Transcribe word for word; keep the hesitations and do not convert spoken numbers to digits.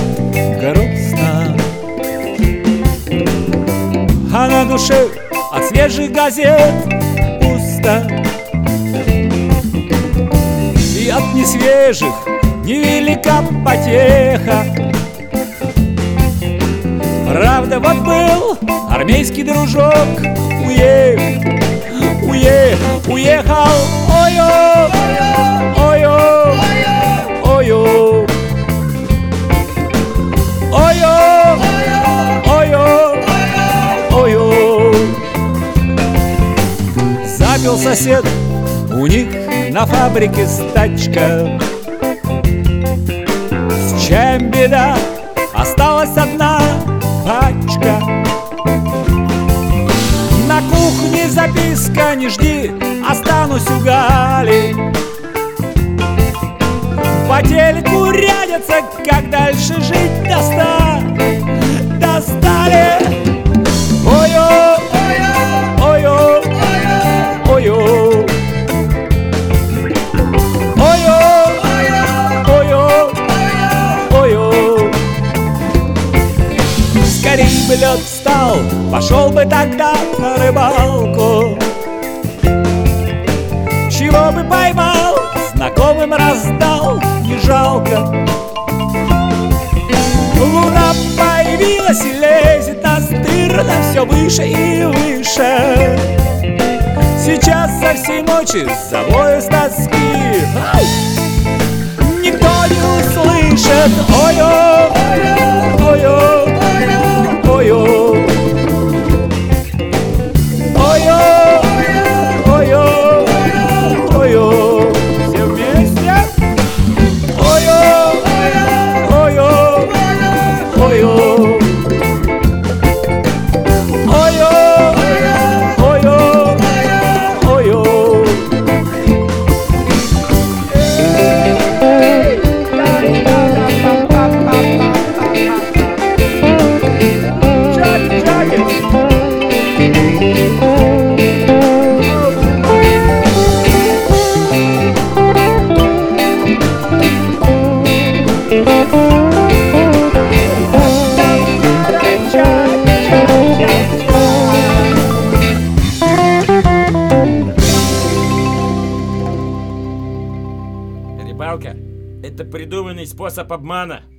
грустно, а на душе от свежих газет пусто. И от несвежих невелика потеха. Правда, вот был армейский дружок, уех, уех, уехал, ой-о, ой-о, ой-о, ой-о, ой-о, ой-о. Запил сосед у них на фабрике стачка. С чем беда? Осталась одна пачка. На кухне записка: не жди, останусь у Гали. По телеку рядятся, как дальше жить доста... достали. Ой-о, ой-о, ой-о, ой-о, ой-о, ой-о. Скорей бы лед встал, пошел бы тогда на рыбалку. Чего бы поймал, знакомым раздал, не жалко. Луна появилась и лезет настырно все выше и выше. Сейчас со всей ночи завою с тоски. Ау! Никто не услышит. Ой-о, ой-о, ой-о, ой-о, ой-о, ой-о. Все вместе. Ой-о, ой-о, ой-о, ой-о, ой-о, ой-о. Рыбалка – это придуманный способ обмана.